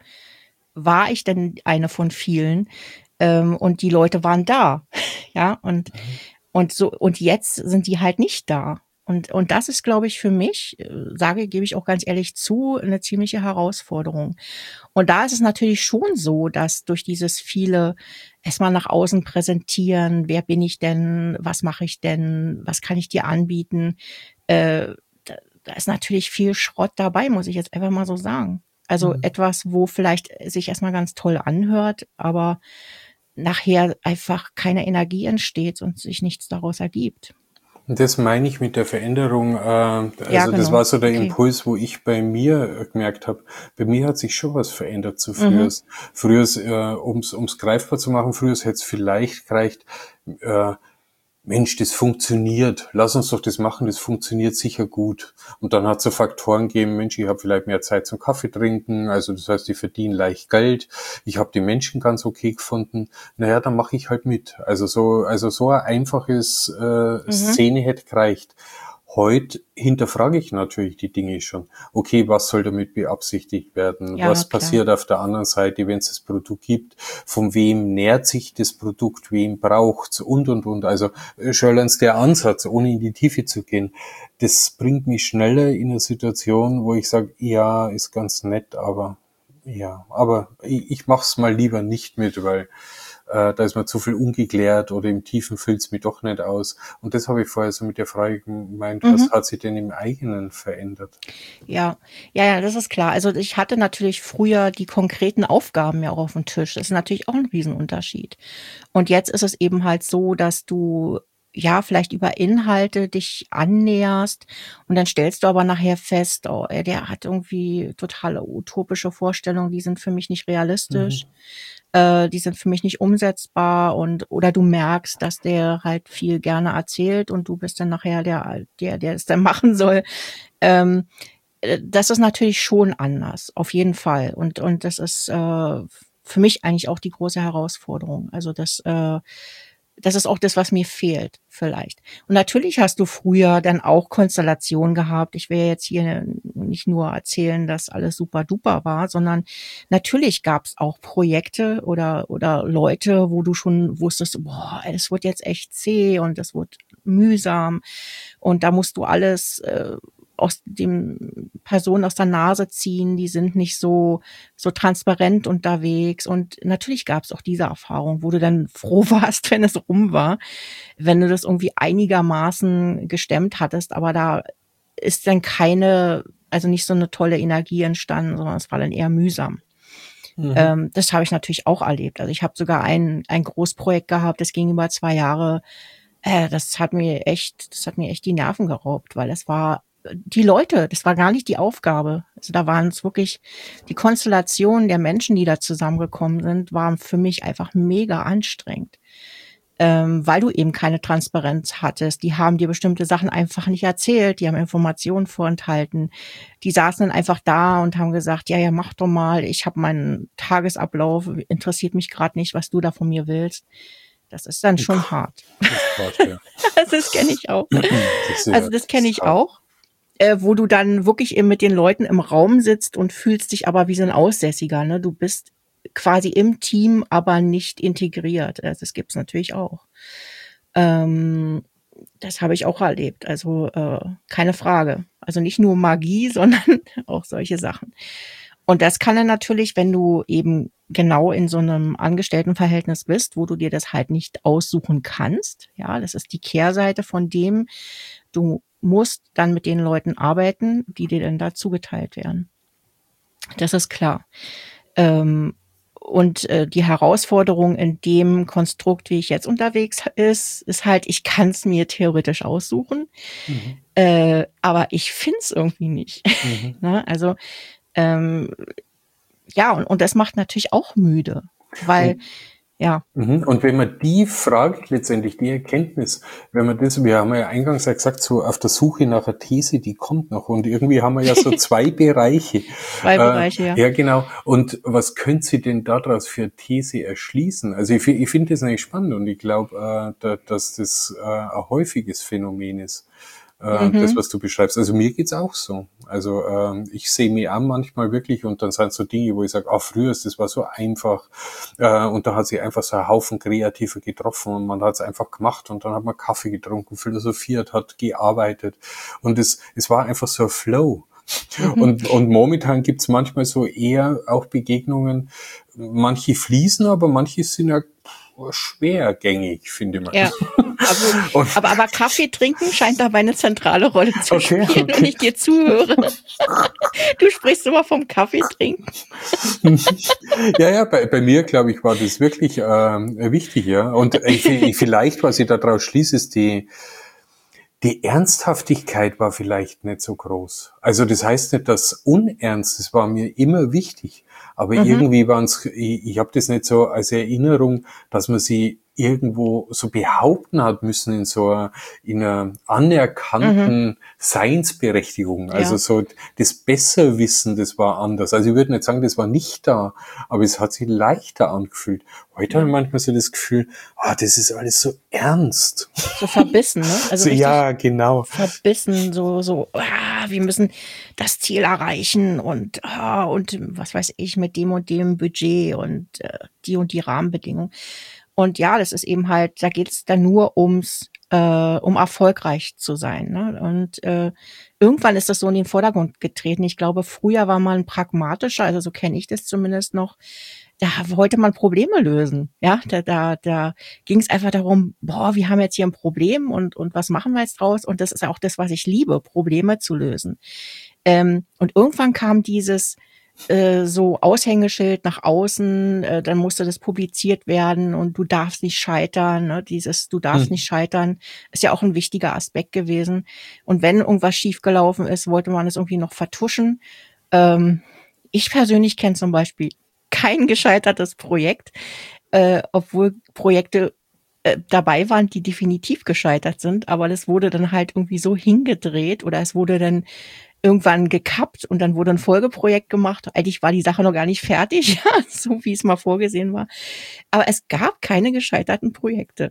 war ich dann eine von vielen, ähm, und die Leute waren da, ja? Und mhm. und so und jetzt sind die halt nicht da. Und und das ist, glaube ich, für mich, äh, sage gebe ich auch ganz ehrlich zu, eine ziemliche Herausforderung. Und da ist es natürlich schon so, dass durch dieses viele erst mal nach außen präsentieren: „Wer bin ich denn? Was mache ich denn? Was kann ich dir anbieten?“ Äh, da da ist natürlich viel Schrott dabei, muss ich jetzt einfach mal so sagen. Also, Mhm. etwas, wo vielleicht sich erst mal ganz toll anhört, aber nachher einfach keine Energie entsteht und sich nichts daraus ergibt. Und das meine ich mit der Veränderung. Äh, Ja, also das genau. war so der Okay. Impuls, wo ich bei mir äh, gemerkt habe, bei mir hat sich schon was verändert zu früher. Mhm. Früher, äh, ums ums greifbar zu machen, früher hätte es vielleicht gereicht, äh, Mensch, das funktioniert. Lass uns doch das machen, das funktioniert sicher gut. Und dann hat es so Faktoren gegeben, Mensch, ich habe vielleicht mehr Zeit zum Kaffee trinken, also das heißt, ich verdiene leicht Geld, ich habe die Menschen ganz okay gefunden, naja, dann mache ich halt mit. Also so, also so ein einfaches äh, Mhm. Szene hätte gereicht. Heute hinterfrage ich natürlich die Dinge schon. Okay, was soll damit beabsichtigt werden? Ja, Was klar. passiert auf der anderen Seite, wenn es das Produkt gibt? Von wem nährt sich das Produkt? Wem braucht's? Und, und, und. Also äh, schon allein der Ansatz, ohne in die Tiefe zu gehen, das bringt mich schneller in eine Situation, wo ich sage, ja, ist ganz nett, aber ja, aber ich, ich mache es mal lieber nicht mit, weil äh, da ist mir zu viel ungeklärt oder im Tiefen füllt's mich doch nicht aus. Und das habe ich vorher so mit der Frage gemeint, was Mhm. hat sich denn im eigenen verändert? Ja, ja, ja, das ist klar. Also ich hatte natürlich früher die konkreten Aufgaben ja auch auf dem Tisch. Das ist natürlich auch ein Riesenunterschied. Und jetzt ist es eben halt so, dass du, ja, vielleicht über Inhalte dich annäherst und dann stellst du aber nachher fest: „Oh, ey, der hat irgendwie totale utopische Vorstellungen, die sind für mich nicht Mhm. realistisch, äh, die sind für mich nicht umsetzbar“ und oder du merkst, dass der halt viel gerne erzählt und du bist dann nachher der der der es dann machen soll. Ähm, äh, das ist natürlich schon anders, auf jeden Fall. Und und das ist, äh, für mich eigentlich auch die große Herausforderung. Also, das, äh das ist auch das, was mir fehlt, vielleicht. Und natürlich hast du früher dann auch Konstellationen gehabt. Ich will ja jetzt hier nicht nur erzählen, dass alles super duper war, sondern natürlich gab es auch Projekte oder, oder Leute, wo du schon wusstest, boah, es wird jetzt echt zäh und es wird mühsam und da musst du alles äh, aus dem Personen aus der Nase ziehen, die sind nicht so so transparent unterwegs. Und natürlich gab es auch diese Erfahrung, wo du dann froh warst, wenn es rum war, wenn du das irgendwie einigermaßen gestemmt hattest, aber da ist dann keine, also nicht so eine tolle Energie entstanden, sondern es war dann eher mühsam. Mhm. Ähm, das habe ich natürlich auch erlebt. Also ich habe sogar ein ein Großprojekt gehabt, das ging über zwei Jahre. Äh, das hat mir echt, das hat mir echt die Nerven geraubt, weil es war die Leute, das war gar nicht die Aufgabe. Also da waren es wirklich die Konstellationen der Menschen, die da zusammengekommen sind, waren für mich einfach mega anstrengend. Ähm, weil du eben keine Transparenz hattest. Die haben dir bestimmte Sachen einfach nicht erzählt, die haben Informationen vorenthalten. Die saßen dann einfach da und haben gesagt, ja, ja, mach doch mal, ich habe meinen Tagesablauf, interessiert mich gerade nicht, was du da von mir willst. Das ist dann schon hart. Das, ja. Das kenne ich auch. Das also das kenne ich auch. Äh, wo du dann wirklich eben mit den Leuten im Raum sitzt und fühlst dich aber wie so ein Aussässiger. Ne? Du bist quasi im Team, aber nicht integriert. Also das gibt's natürlich auch. Ähm, das habe ich auch erlebt. Also äh, keine Frage. Also nicht nur Magie, sondern auch solche Sachen. Und das kann dann natürlich, wenn du eben genau in so einem Angestelltenverhältnis bist, wo du dir das halt nicht aussuchen kannst. Ja, das ist die Kehrseite von dem, du musst dann mit den Leuten arbeiten, die dir dann da zugeteilt werden. Das ist klar. Ähm, und äh, die Herausforderung in dem Konstrukt, wie ich jetzt unterwegs ist, ist halt, ich kann es mir theoretisch aussuchen, mhm. äh, aber ich find's irgendwie nicht. Mhm. Ne? Also ähm, ja, und, und das macht natürlich auch müde, weil mhm. Ja. Und wenn man die fragt, letztendlich die Erkenntnis, wenn man das, wir haben ja eingangs ja gesagt, so auf der Suche nach einer These, die kommt noch und irgendwie haben wir ja so zwei Bereiche. Zwei Bereiche, äh, ja. Ja, genau. Und was können Sie denn daraus für eine These erschließen? Also ich, ich finde das eigentlich spannend und ich glaube, äh, dass das äh, ein häufiges Phänomen ist. Mhm. Das, was du beschreibst. Also mir geht's auch so. Also ähm, ich sehe mich auch manchmal wirklich und dann sind so Dinge, wo ich sage, ah, früher ist das war so einfach äh, und da hat sich einfach so ein Haufen Kreativer getroffen und man hat es einfach gemacht und dann hat man Kaffee getrunken, philosophiert, hat gearbeitet und es es war einfach so ein Flow. Mhm. Und, und momentan gibt's manchmal so eher auch Begegnungen, manche fließen, aber manche sind ja schwergängig, finde ich mal. Ja, aber, aber, aber Kaffee trinken scheint dabei eine zentrale Rolle zu okay, spielen, okay. Wenn ich dir zuhöre. Du sprichst immer vom Kaffee trinken. Ja, ja, bei, bei mir, glaube ich, war das wirklich äh, wichtig, ja. Und äh, vielleicht, was ich daraus schließe, ist die Die Ernsthaftigkeit war vielleicht nicht so groß. Also das heißt nicht, dass Unernst, das war mir immer wichtig. Aber mhm. irgendwie waren es, ich, ich habe das nicht so als Erinnerung, dass man sie irgendwo so behaupten hat müssen in so einer, in einer anerkannten mhm. Seinsberechtigung. Also ja. so das Besserwissen, das war anders. Also ich würde nicht sagen, das war nicht da, aber es hat sich leichter angefühlt. Heute ja. habe ich manchmal so das Gefühl, ah, das ist alles so ernst. So verbissen, ne? Also so, ja, genau. Verbissen, so, so, ah, wir müssen das Ziel erreichen und, ah, und was weiß ich, mit dem und dem Budget und äh, die und die Rahmenbedingungen. Und ja, das ist eben halt, da geht es dann nur ums, äh, um erfolgreich zu sein. Ne? Und äh, irgendwann ist das so in den Vordergrund getreten. Ich glaube, früher war man pragmatischer, also so kenne ich das zumindest noch. Da wollte man Probleme lösen. Ja, da, da, da ging es einfach darum, boah, wir haben jetzt hier ein Problem und und was machen wir jetzt draus? Und das ist auch das, was ich liebe, Probleme zu lösen. Ähm, und irgendwann kam dieses äh, so Aushängeschild nach außen, äh, dann musste das publiziert werden und du darfst nicht scheitern. Ne? Dieses du darfst hm. nicht scheitern ist ja auch ein wichtiger Aspekt gewesen. Und wenn irgendwas schiefgelaufen ist, wollte man es irgendwie noch vertuschen. Ähm, ich persönlich kenne zum Beispiel kein gescheitertes Projekt, äh, obwohl Projekte äh, dabei waren, die definitiv gescheitert sind, aber das wurde dann halt irgendwie so hingedreht oder es wurde dann irgendwann gekappt und dann wurde ein Folgeprojekt gemacht. Eigentlich war die Sache noch gar nicht fertig, so wie es mal vorgesehen war. Aber es gab keine gescheiterten Projekte.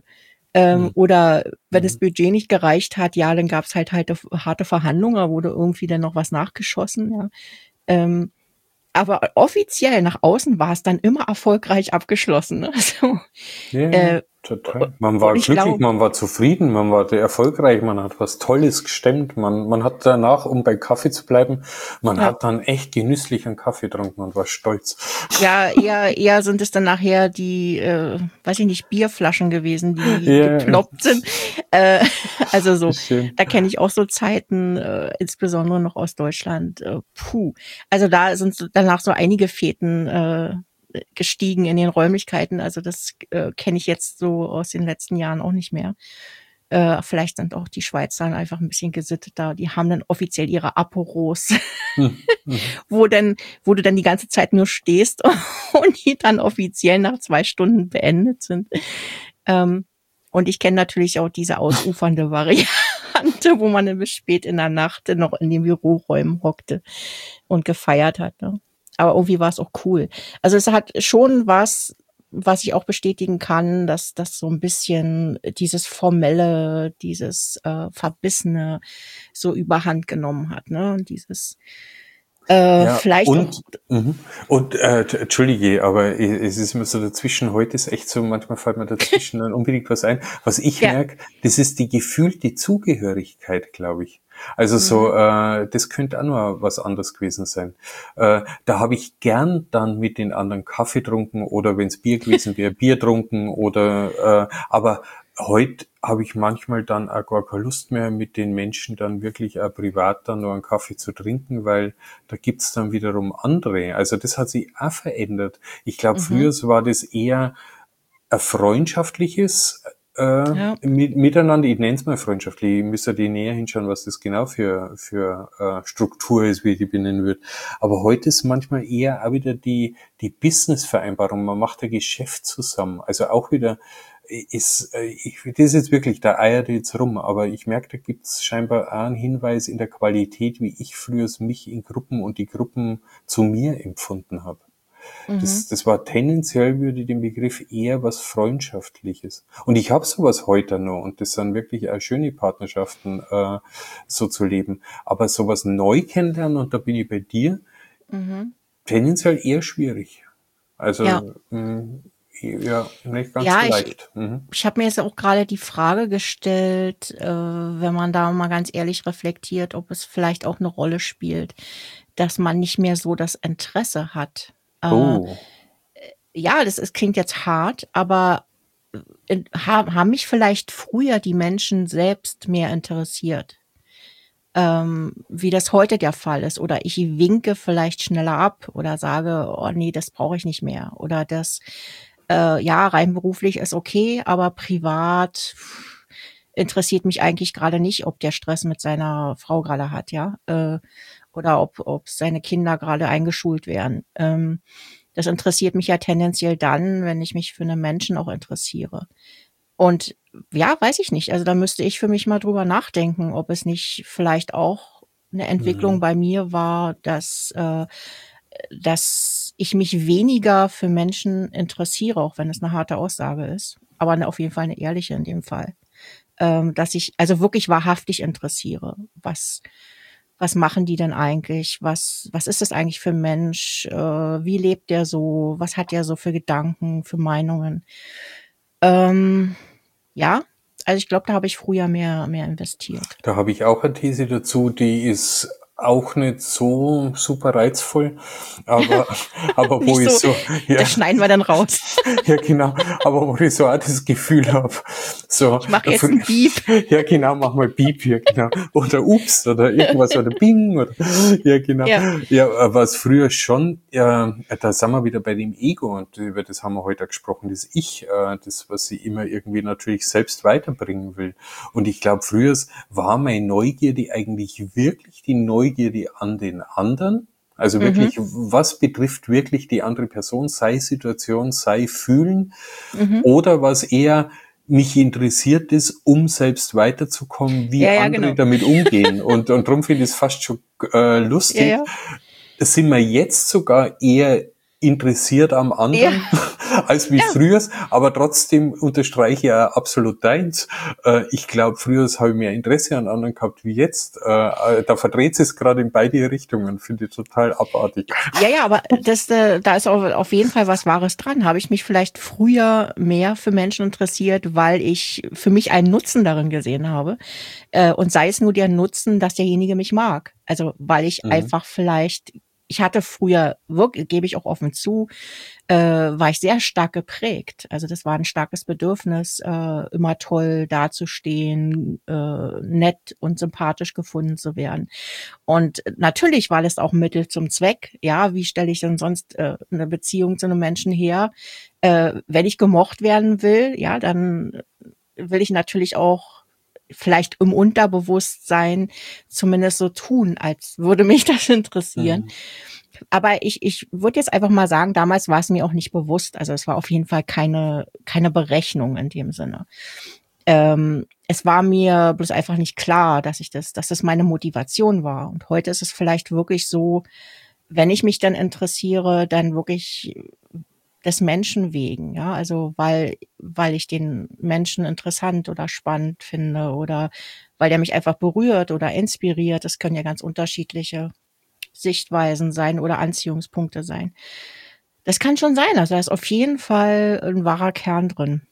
Ähm, Mhm. oder wenn das Mhm. Budget nicht gereicht hat, ja, dann gab's halt halt harte Verhandlungen, da wurde irgendwie dann noch was nachgeschossen, ja. Ähm, aber offiziell nach außen war es dann immer erfolgreich abgeschlossen, ne? So, Ja, ja, äh, total. Man und war ich glücklich, glaube, man war zufrieden, man war erfolgreich, man hat was Tolles gestemmt, man, man hat danach, um bei Kaffee zu bleiben, man ja, hat dann echt genüsslich einen Kaffee getrunken und war stolz. ja, eher, eher sind es dann nachher die, äh, weiß ich nicht, Bierflaschen gewesen, die Ja, geploppt sind. Äh, also so, schön. da kenne ich auch so Zeiten, äh, insbesondere noch aus Deutschland. Äh, puh. Also da sind so, danach so einige Feten äh, gestiegen in den Räumlichkeiten. Also das äh, kenne ich jetzt so aus den letzten Jahren auch nicht mehr. Äh, vielleicht sind auch die Schweizer einfach ein bisschen gesitteter. Die haben dann offiziell ihre Aperos, Hm, mhm. wo dann, wo du dann die ganze Zeit nur stehst und die dann offiziell nach zwei Stunden beendet sind. Ähm, und ich kenne natürlich auch diese ausufernde Variante, wo man dann bis spät in der Nacht noch in den Büroräumen hockte und gefeiert hat. Ne? Aber irgendwie war es auch cool. Also es hat schon was, was ich auch bestätigen kann, dass das so ein bisschen dieses Formelle, dieses äh, Verbissene so überhand genommen hat. Ne? Und dieses äh, Ja, vielleicht auch. und, mhm. und äh, t- entschuldige, aber i- es ist immer so dazwischen, heute ist echt so, manchmal fällt mir dazwischen dann unbedingt was ein. Was ich Ja. merke, das ist die gefühlte Zugehörigkeit, glaube ich. Also so, Mhm. äh, das könnte auch noch was anderes gewesen sein. Äh, da habe ich gern dann mit den anderen Kaffee trunken oder wenn es Bier gewesen wäre, Bier trunken oder, äh, aber heute habe ich manchmal dann auch gar keine Lust mehr, mit den Menschen dann wirklich auch privat dann nur einen Kaffee zu trinken, weil da gibt's dann wiederum andere. Also das hat sich auch verändert. Ich glaube, Mhm. früher war das eher ein freundschaftliches äh, Ja. mit, Miteinander. Ich nenne es mal freundschaftlich. Ich müsste die näher hinschauen, was das genau für, für äh, Struktur ist, wie ich die benennen würde. Aber heute ist manchmal eher auch wieder die, die Business-Vereinbarung. Man macht ein Geschäft zusammen. Also auch wieder ist, äh, ich, das ist jetzt wirklich, da eiert jetzt rum, aber ich merke, da gibt es scheinbar auch einen Hinweis in der Qualität, wie ich früher mich in Gruppen und die Gruppen zu mir empfunden habe. Mhm. Das, das war tendenziell, würde ich den Begriff eher was Freundschaftliches. Und ich habe sowas heute noch und das sind wirklich auch schöne Partnerschaften, äh, so zu leben. Aber sowas neu kennenlernen, und da bin ich bei dir, Mhm. tendenziell eher schwierig. Ja. Also, mh, ja, nicht ganz so Ja, ich, leicht. Mhm. ich habe mir jetzt auch gerade die Frage gestellt, äh, wenn man da mal ganz ehrlich reflektiert, ob es vielleicht auch eine Rolle spielt, dass man nicht mehr so das Interesse hat. Äh, Oh. ja, das ist, klingt jetzt hart, aber in, ha, haben mich vielleicht früher die Menschen selbst mehr interessiert, ähm, wie das heute der Fall ist. Oder ich winke vielleicht schneller ab oder sage, oh nee, das brauche ich nicht mehr. Oder das, äh, ja, rein beruflich ist okay, aber privat pff, interessiert mich eigentlich gerade nicht, ob der Stress mit seiner Frau gerade hat, ja, äh, oder ob, ob seine Kinder gerade eingeschult werden. Ähm, das interessiert mich ja tendenziell dann, wenn ich mich für einen Menschen auch interessiere. Und ja, weiß ich nicht. Also da müsste ich für mich mal drüber nachdenken, ob es nicht vielleicht auch eine Entwicklung Mhm. bei mir war, dass, äh, dass ich mich weniger für Menschen interessiere, auch wenn es eine harte Aussage ist. Aber eine, auf jeden Fall eine ehrliche in dem Fall. Ähm, dass ich also wirklich wahrhaftig interessiere. Was, was machen die denn eigentlich? Was, was ist das eigentlich für ein Mensch? Äh, wie lebt der so? Was hat der so für Gedanken, für Meinungen? Ähm, ja, also ich glaube, da habe ich früher mehr, mehr investiert. Da habe ich auch eine These dazu, die ist auch nicht so super reizvoll, aber, aber wo Nicht ich so, so, ja, das schneiden wir dann raus. ja genau, aber wo ich so auch das Gefühl habe, so, Ich mache jetzt ein Beep. ja genau, mach mal Beep hier, genau, oder Ups oder irgendwas oder Bing oder, ja genau, Ja. ja, was früher schon, ja, da sind wir wieder bei dem Ego und über das haben wir heute gesprochen, das Ich, äh, das, was sie immer irgendwie natürlich selbst weiterbringen will. Und ich glaube, früher war meine Neugierde eigentlich wirklich die Neugierde an den anderen. Also Mhm. wirklich, was betrifft wirklich die andere Person, sei Situation, sei Fühlen, Mhm. oder was eher mich interessiert ist, um selbst weiterzukommen, wie Ja, ja, andere genau. damit umgehen. Und, und darum finde ich es fast schon äh, Ja, lustig. ja. Sind wir jetzt sogar eher interessiert am Ja, anderen als wie Ja. früher, aber trotzdem unterstreiche ich ja absolut deins. Äh, ich glaube, früher habe ich mehr Interesse an anderen gehabt wie jetzt. Äh, da verdreht es gerade in beide Richtungen, finde ich total abartig. Ja, ja, aber das, äh, da ist auf, auf jeden Fall was Wahres dran. Habe ich mich vielleicht früher mehr für Menschen interessiert, weil ich für mich einen Nutzen darin gesehen habe. Äh, und sei es nur der Nutzen, dass derjenige mich mag. Also weil ich Mhm. einfach vielleicht, ich hatte früher, wirklich, gebe ich auch offen zu, äh, war ich sehr stark geprägt. Also das war ein starkes Bedürfnis, äh, immer toll dazustehen, äh, nett und sympathisch gefunden zu werden. Und natürlich war das auch Mittel zum Zweck. Ja, wie stelle ich denn sonst äh, eine Beziehung zu einem Menschen her? Äh, wenn ich gemocht werden will, ja, dann will ich natürlich auch vielleicht im Unterbewusstsein zumindest so tun, als würde mich das interessieren. Mhm. Aber ich, ich würde jetzt einfach mal sagen, damals war es mir auch nicht bewusst. Also es war auf jeden Fall keine, keine Berechnung in dem Sinne. Ähm, es war mir bloß einfach nicht klar, dass ich das, dass das meine Motivation war. Und heute ist es vielleicht wirklich so, wenn ich mich dann interessiere, dann wirklich des Menschen wegen, ja, also weil, weil ich den Menschen interessant oder spannend finde oder weil der mich einfach berührt oder inspiriert. Das können ja ganz unterschiedliche Sichtweisen sein oder Anziehungspunkte sein. Das kann schon sein. Also da ist auf jeden Fall ein wahrer Kern drin.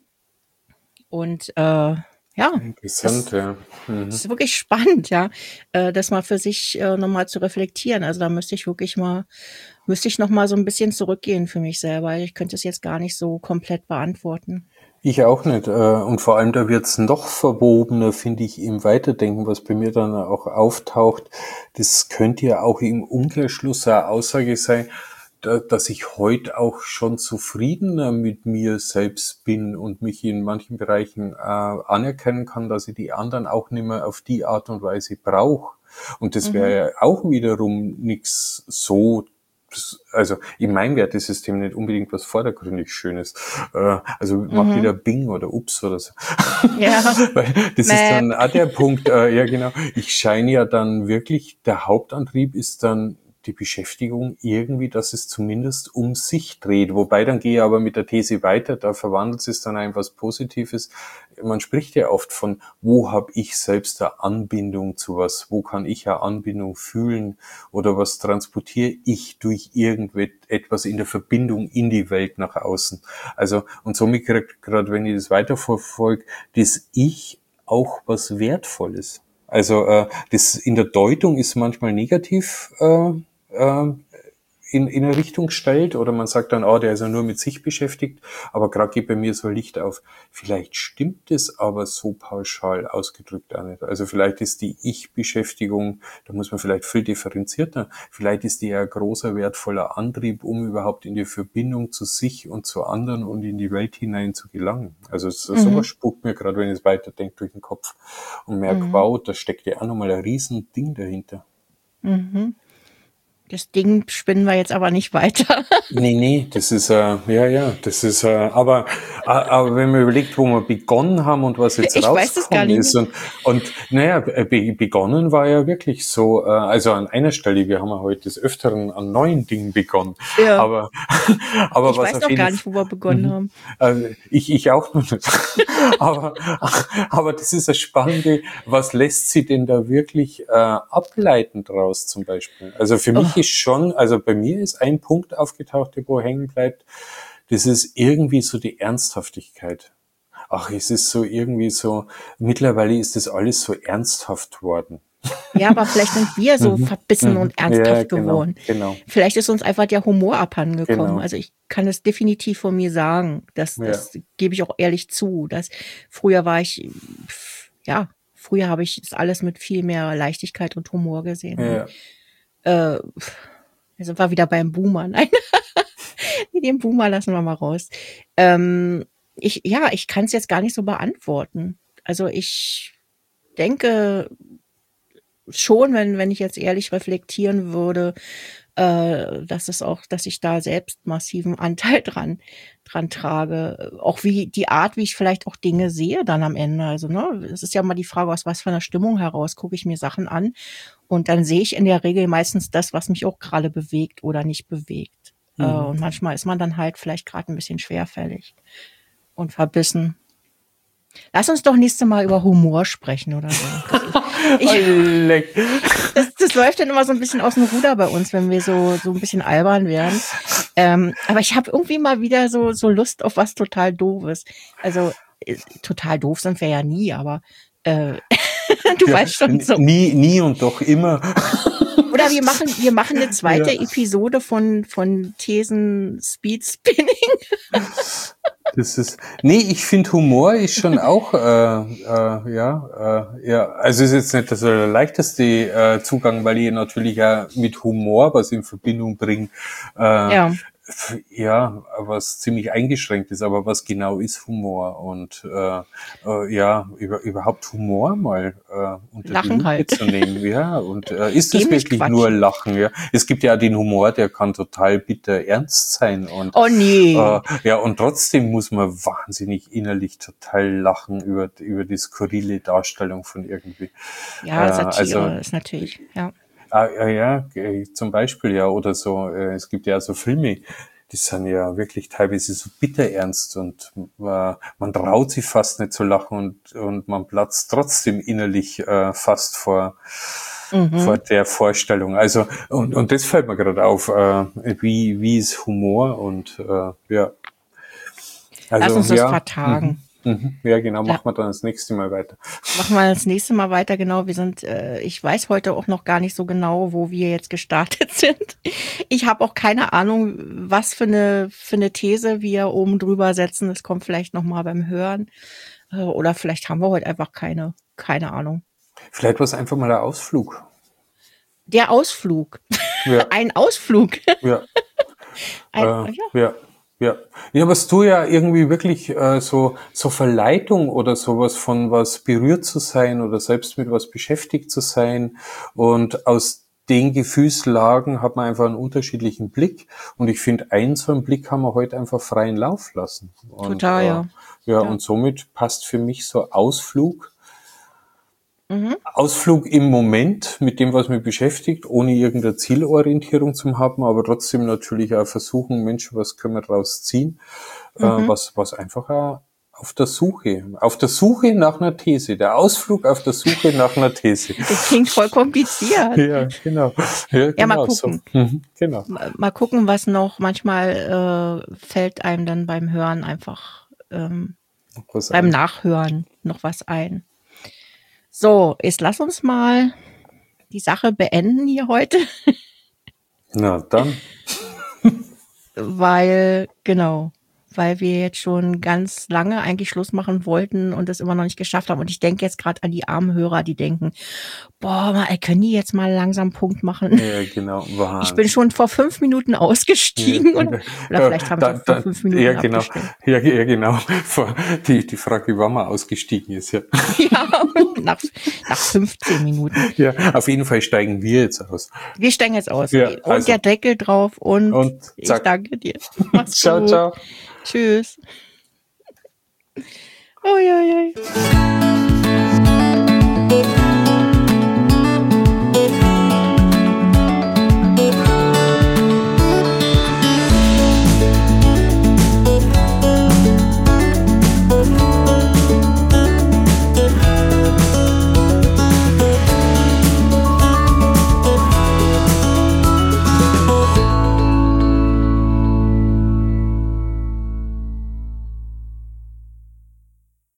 Und äh, ja, Interessant, das ja. Mhm. ist wirklich spannend, ja, äh, das mal für sich äh, nochmal zu reflektieren. Also da müsste ich wirklich mal, müsste ich noch mal so ein bisschen zurückgehen für mich selber. Ich könnte es jetzt gar nicht so komplett beantworten. Ich auch nicht. äh, Und vor allem, da wird's noch verwobener, finde ich, im Weiterdenken, was bei mir dann auch auftaucht. Das könnte ja auch im Umkehrschluss eine Aussage sein, da- dass ich heute auch schon zufriedener mit mir selbst bin und mich in manchen Bereichen äh, anerkennen kann, dass ich die anderen auch nicht mehr auf die Art und Weise brauche. Und das wäre Mhm. ja auch wiederum nichts so, also in meinem Wertesystem nicht unbedingt was vordergründig Schönes. Äh, Also mach Mhm. wieder Bing oder Ups oder so. Ja. Weil das ist Mäh. dann auch der Punkt, äh, ja genau, ich scheine ja dann wirklich, der Hauptantrieb ist dann die Beschäftigung irgendwie, dass es zumindest um sich dreht. Wobei dann gehe ich aber mit der These weiter, da verwandelt es dann in was Positives. Man spricht ja oft von, wo habe ich selbst eine Anbindung zu was, wo kann ich eine Anbindung fühlen oder was transportiere ich durch irgendetwas in der Verbindung in die Welt nach außen. Also und somit kriegt gerade, wenn ich das weiterverfolge, das Ich auch was Wertvolles. Also äh, das in der Deutung ist manchmal negativ äh, äh, in, in eine Richtung stellt oder man sagt dann, oh, der ist ja nur mit sich beschäftigt, aber gerade geht bei mir so Licht auf. Vielleicht stimmt es aber so pauschal ausgedrückt auch nicht. Also vielleicht ist die Ich-Beschäftigung, da muss man vielleicht viel differenzierter, vielleicht ist die ja ein großer, wertvoller Antrieb, um überhaupt in die Verbindung zu sich und zu anderen und in die Welt hinein zu gelangen. Also so, sowas Mhm. spukt mir gerade, wenn ich es weiterdenke, durch den Kopf und merke, Mhm. wow, da steckt ja auch nochmal ein riesen Ding dahinter. Mhm. Das Ding spinnen wir jetzt aber nicht weiter. Nee, nee, das ist, äh, ja, ja, das ist, äh, aber, äh, aber wenn man überlegt, wo wir begonnen haben und was jetzt Ich weiß das gar rausgekommen nicht ist mehr. und, und, naja, be begonnen war ja wirklich so, äh, also an einer Stelle, wir haben ja heute des Öfteren an neuen Dingen begonnen, Ja. aber, aber Ich was weiß auf noch jeden gar Fall, nicht, wo wir begonnen mhm. haben. Äh, ich, ich auch noch nicht. aber, aber das ist das Spannende. Was lässt sie denn da wirklich äh, ableiten draus zum Beispiel? Also für mich Oh. ist schon, also bei mir ist ein Punkt aufgetaucht, der wo hängen bleibt. Das ist irgendwie so die Ernsthaftigkeit. Ach, es ist so irgendwie so, mittlerweile ist das alles so ernsthaft worden. Ja, aber vielleicht sind wir so Mhm. verbissen Mhm. und Ja, ernsthaft genau, geworden. genau, Vielleicht ist uns einfach der Humor abhandengekommen. genau. Also ich kann es definitiv von mir sagen. Das, Ja, das gebe ich auch ehrlich zu. Dass früher war ich, pf, ja, früher habe ich das alles mit viel mehr Leichtigkeit und Humor gesehen. Und ja. äh, pf, da sind wir wieder beim Boomer. Nein, den Boomer lassen wir mal raus. Ähm, ich, ja, ich kann es jetzt gar nicht so beantworten. Also ich denke schon, wenn, wenn ich jetzt ehrlich reflektieren würde, äh, dass es auch, dass ich da selbst massiven Anteil dran, dran trage. Auch wie die Art, wie ich vielleicht auch Dinge sehe dann am Ende. Also, ne, es ist ja mal die Frage, aus was für einer Stimmung heraus gucke ich mir Sachen an. Und dann sehe ich in der Regel meistens das, was mich auch gerade bewegt oder nicht bewegt. Äh, und manchmal ist man dann halt vielleicht gerade ein bisschen schwerfällig und verbissen. Lass uns doch nächste Mal über Humor sprechen oder so. Ich, das, das läuft dann immer so ein bisschen aus dem Ruder bei uns, wenn wir so so ein bisschen albern werden. Ähm, aber ich habe irgendwie mal wieder so so Lust auf was total Doofes. Also äh, total doof sind wir ja nie, aber äh, du Ja, weißt schon so. Nie, nie und doch immer. Oder wir machen, wir machen eine zweite Ja. Episode von, von Thesen Speed Spinning. Das ist, nee, ich finde Humor ist schon auch, äh, äh, ja, äh, ja, also ist jetzt nicht das der leichteste äh, Zugang, weil ich natürlich ja mit Humor was in Verbindung bringe. Äh, Ja. Ja, was ziemlich eingeschränkt ist, aber was genau ist Humor und äh, äh, ja, über, überhaupt Humor mal äh, unter Lachen die Lupe halt. zu nehmen, ja, und äh, ist es Dämlich wirklich Quatsch. nur Lachen, ja? Es gibt ja den Humor, der kann total bitter ernst sein und Oh nee. äh, ja, und trotzdem muss man wahnsinnig innerlich total lachen über über die skurrile Darstellung von irgendwie. Ja, Äh, Satire also ist natürlich, ja. Ah, ja, ja, äh, zum Beispiel ja, oder so, äh, es gibt ja so Filme, die sind ja wirklich teilweise so bitterernst und äh, man traut sich fast nicht zu lachen und, und man platzt trotzdem innerlich äh, fast vor, Mhm. vor der Vorstellung. Also, und, und das fällt mir gerade auf, äh, wie, wie ist Humor und äh, ja. Also, Lass uns das ja, vertagen. mhm, mhm, ja, genau, Ja. machen wir dann das nächste Mal weiter. Machen wir das nächste Mal weiter, genau. Wir sind, äh, ich weiß heute auch noch gar nicht so genau, wo wir jetzt gestartet sind. Ich habe auch keine Ahnung, was für eine, für eine These wir oben drüber setzen. Das kommt vielleicht noch mal beim Hören. Äh, oder vielleicht haben wir heute einfach keine, keine Ahnung. Vielleicht war es einfach mal ein Ausflug. Der Ausflug. Ja. Ein Ausflug. Ja. Ein, Äh, ja. ja, ja. Ja, was du ja irgendwie wirklich äh, so so Verleitung oder sowas von was berührt zu sein oder selbst mit was beschäftigt zu sein und aus den Gefühlslagen hat man einfach einen unterschiedlichen Blick und ich finde, einen so einen Blick haben wir heute einfach freien Lauf lassen. Und, Total, äh, ja. ja. Ja. Und somit passt für mich so Ausflug Mhm. Ausflug im Moment mit dem, was mich beschäftigt, ohne irgendeine Zielorientierung zu haben, aber trotzdem natürlich auch versuchen, Mensch, was können wir daraus ziehen, Mhm. äh, was, was einfach auch auf der Suche, auf der Suche nach einer These, der Ausflug auf der Suche nach einer These. Das klingt voll kompliziert. Ja, genau. Ja, Ja, mal genau gucken. so. Mhm, genau. Mal mal gucken, was noch. Manchmal äh, fällt einem dann beim Hören einfach, ähm, Was beim ein- Nachhören noch was ein. So, jetzt lass uns mal die Sache beenden hier heute, Na dann. weil, genau, weil wir jetzt schon ganz lange eigentlich Schluss machen wollten und es immer noch nicht geschafft haben. Und ich denke jetzt gerade an die armen Hörer, die denken, boah, mal, können die jetzt mal langsam Punkt machen? Ja, genau. Wahnsinn. Ich bin schon vor fünf Minuten ausgestiegen Ja. oder, oder vielleicht haben sie Da- auch vor da- fünf Minuten ja, genau. abgestellt. Ja, ja, genau. Vor- Die, die Frage, wie wann man ausgestiegen ist, ja. Ja, nach, nach fünfzehn Minuten. Ja, auf jeden Fall steigen wir jetzt aus. Wir steigen jetzt aus. Ja, und also. der Deckel drauf und, Und ich zack. danke dir. Mach's Ciao, gut. ciao. Tschüss. Uiuiui.